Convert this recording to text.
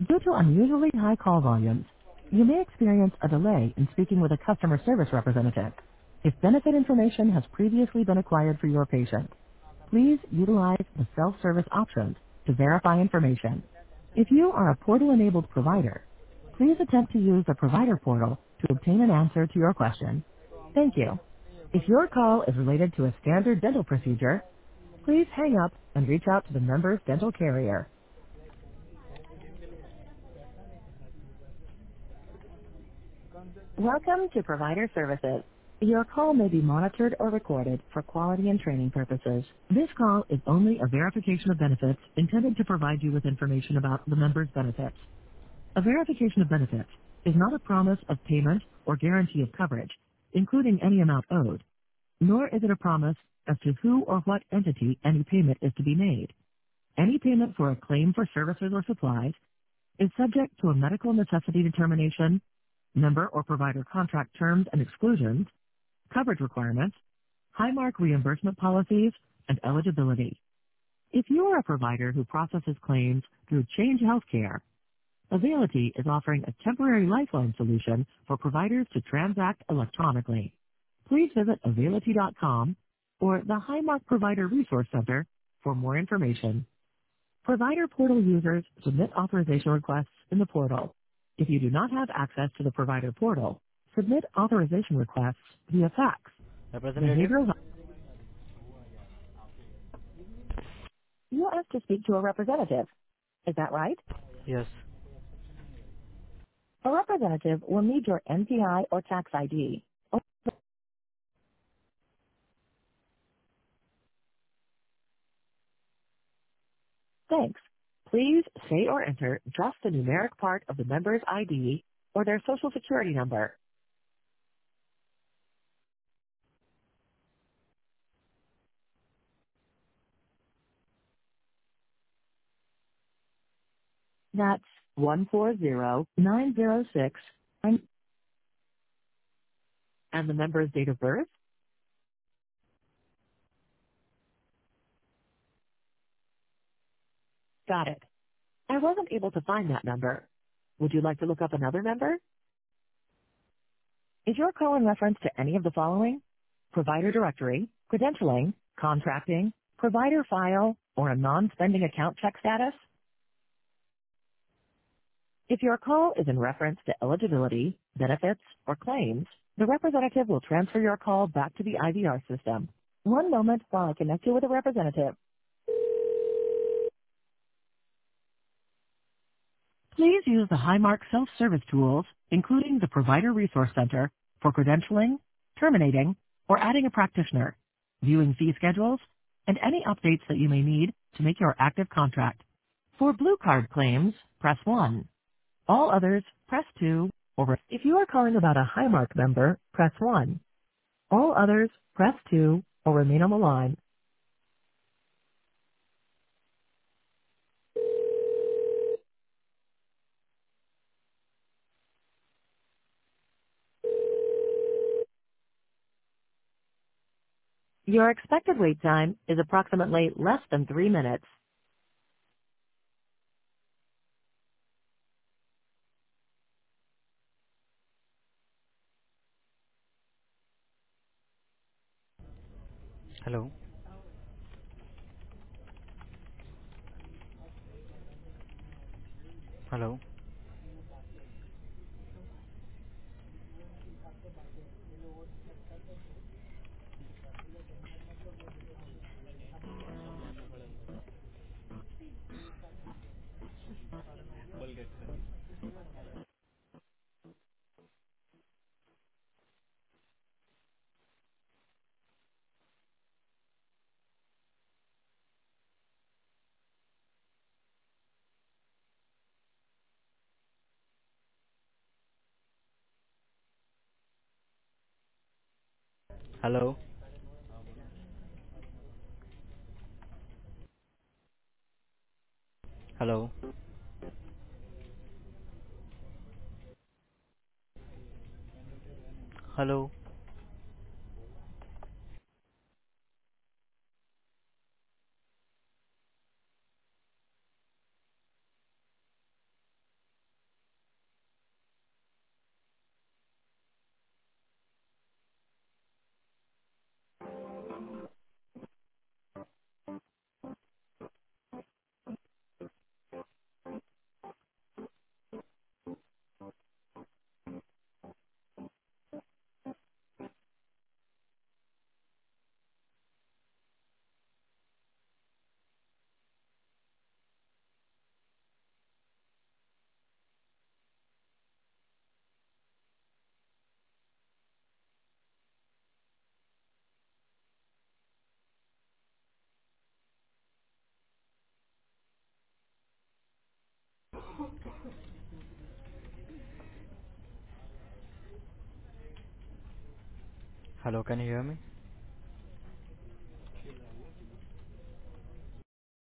Due to unusually high call volumes, you may experience a delay in speaking with a customer service representative. If benefit information has previously been acquired for your patient, please utilize the self-service options to verify information. If you are a portal-enabled provider, please attempt to use the provider portal to obtain an answer to your question. Thank you. If your call is related to a standard dental procedure, please hang up and reach out to the member's dental carrier. Welcome to Provider Services. Your call may be monitored or recorded for quality and training purposes. This call is only a verification of benefits intended to provide you with information about the member's benefits. A verification of benefits is not a promise of payment or guarantee of coverage, including any amount owed, nor is it a promise as to who or what entity any payment is to be made. Any payment for a claim for services or supplies is subject to a medical necessity determination, member or provider contract terms and exclusions, coverage requirements, Highmark reimbursement policies, and eligibility. If you are a provider who processes claims through Change Healthcare, Availity is offering a temporary lifeline solution for providers to transact electronically. Please visit Availity.com or the Highmark Provider Resource Center for more information. Provider portal users submit authorization requests in the portal. If you do not have access to the provider portal, submit authorization requests via fax. Representative? Behavioral. You asked to speak to a representative. Is that right? Yes. A representative will need your NPI or tax ID. Oh, thanks. Please say or enter just the numeric part of the member's ID or their social security number. That's 140906 and the member's date of birth. Got it. I wasn't able to find that number. Would you like to look up another number? Is your call in reference to any of the following? Provider directory, credentialing, contracting, provider file, or a non-spending account check status? If your call is in reference to eligibility, benefits, or claims, the representative will transfer your call back to the IVR system. One moment while I connect you with a representative. Please use the Highmark self-service tools, including the Provider Resource Center, for credentialing, terminating, or adding a practitioner, viewing fee schedules, and any updates that you may need to make your active contract. For Blue Card claims, press 1. All others, press 2. Or if you are calling about a Highmark member, press 1. All others, press 2 or remain on the line. Your expected wait time is approximately less than 3 minutes. Hello? Hello? Hello? Hello? Hello? Hello, can you hear me?